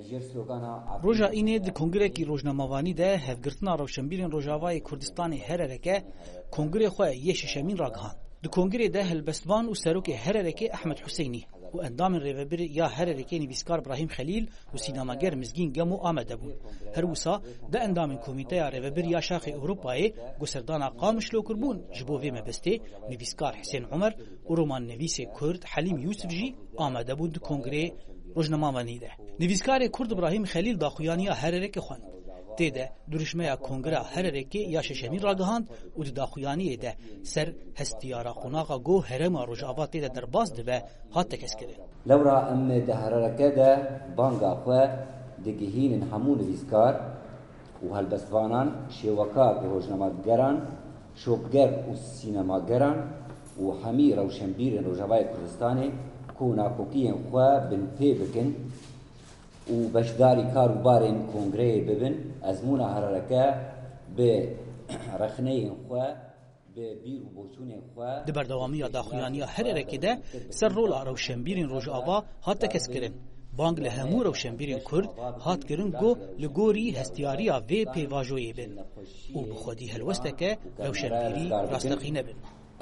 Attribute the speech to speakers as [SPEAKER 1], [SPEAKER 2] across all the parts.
[SPEAKER 1] روژا اینه د کنگره کی روزنامه‌وانی ده هفگرتنا روشنبیرین روجاوای کردستان هررکه کنگره خو یه ششمین راگهان د کنگره ده هلبستوان و سروک هررکه احمد حسینی و اندام ریوبر یا هررکه نویسکار ابراهیم خلیل و سینماگر مزگین گمو آمده بود هر وسا ده اندام کمیته ریوبر یا شاخ اروپای گسردان قامش لو کربون جبوی مبسته نویسکار حسین عمر و رمان نویس کرد حلیم یوسف جی آمده بود د کنگره روزنامه‌وانی ده نویسکار کرد ابراهیم خلیل داخویانی هررکه خواند تیده درشمه کنگره هررکه یا ششمین راگهاند و داخویانی ده سر هستیارا خوناغا گو هرم روجاوا تیده در باز ده هات تکس کرد
[SPEAKER 2] لورا ام ده هررکه ده بانگا خو دگهین همو نویسکار و هلبستوانان شیوکا روزنامه‌گران شوبگر و سینماگران و همی روشنبیر روجاوای کردستان کونا کوکین خو بن پی بکن و بشداری کاروبارین کنگره ببن ازمون هررکه به رخنه خو به بیر و بوچون خو
[SPEAKER 1] د بردوامی داخویانی هررکه ده سر رول روشنبیرین روجاوا هات تکس کرد بانگ له همو روشنبیرین کرد هات کرن گو لگوری هستیاریا و پیواژوی بن او بخودی هلوستکه روشنبیری راستقینه بن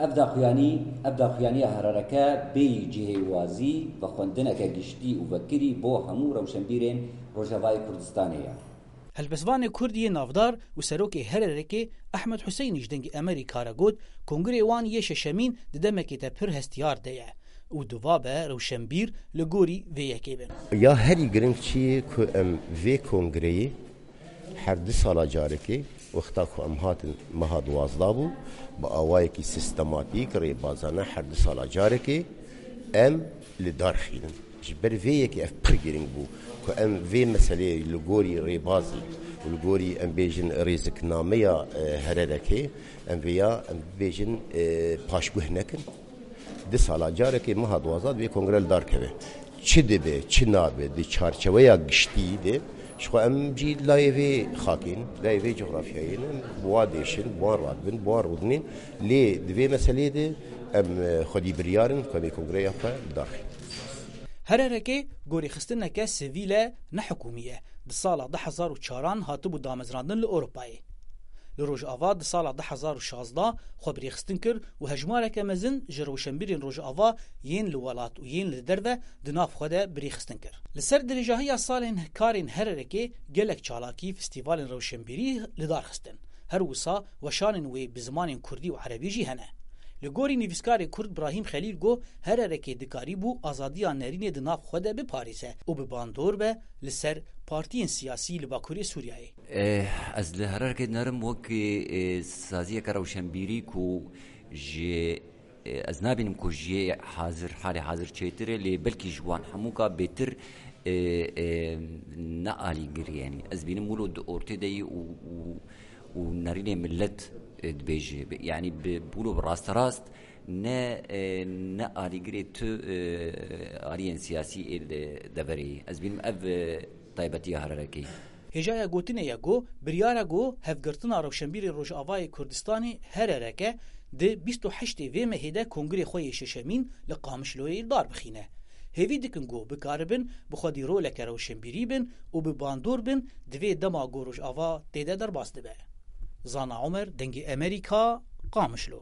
[SPEAKER 2] ابدا خیانی هررکه بی جهوازی و خوندنکه گشتی و وکری بو همو روشنبیرین روجاوای کردستانیه
[SPEAKER 1] هلبستوان کردی نافدار و سروک هررکه احمد حسین جدنگ امریکا را گود کنگره وان یه ششمین ددمکی تا پر هستیار دیه و دوابه روشنبیر لگوری و یکی بن
[SPEAKER 3] یا هری گرنگ چیه که ام وی کنگره هر 2 سالا جارکی وقتا که ام هاتن مها 12 بو با آوایی که سیستماتیک ری بازانه هر 2 سالا جارکی ام لدار خیلن جبر وی یکی اف پر گرنگ بو که ام وی مسئله لگوری ری بازی و لگوری ام بیجن ریزک نامه هررکی ام ویا ام بیجن پاشگوه نکن 2 سالا جارکی مها 12 وی کنگره لدار که چی دبه چی نابه دی چارچوه یا گشتی ده شو ام جي لايفي خاكين لايفي جغرافيين بواديشن بوان رادبن بوان رودنين لي دوي مسألة دي ام خدي بريارن كمي كونغريا داخل
[SPEAKER 1] هرركه گوری خستنکه سیویل نه حکومیه د سال 2004 هاتبو دامزراندن لاوروپای لروج آوا د سال 2016 خبری خستن کر و هجمارک مزن جروشنبیرین روج آوا ین لولات و ین لدرده د ناف خوده بری خستن کر لسر درجاهی سالن کارین هررکه گلک چالاکی فستیوال روشنبیری لدار خستن هر وسا وشانن و بزمان کردی و عربی جی هنه لگوری نویسکار کرد ابراهیم خلیل گو هررکه دکاری بو آزادی نرین د ناف خوده به پاریسه او به باندور به لسر پارتین سیاسی لباکوری سوریه
[SPEAKER 4] از هررکه نرم وکی سازی کروشنبیری کو جی از نبینم کو جی حال حاضر چیتره لی بلکی جوان هموکا بهتر نعالی گری یعنی از بینم مولو د اورته دی و نرین ملت دبيجي يعني بقولوا براست نا آليجريت آلين سياسي دبري أزبين أب طيبتي هرركي
[SPEAKER 1] هجايا گوتنه يگو بريارا گو هفگرتنا روشنبير روجاوای کردستاني هرركه ده 28 و مهده کنگره خوی ششمین لقامشلوی دار بخینه هیوی دکن گو بکاربن بخودی رولک روشنبیری بن و بباندور بن دوی دما گو روجاوا تیده در باز دبه زانا عمر دنگی امریکا قامشلو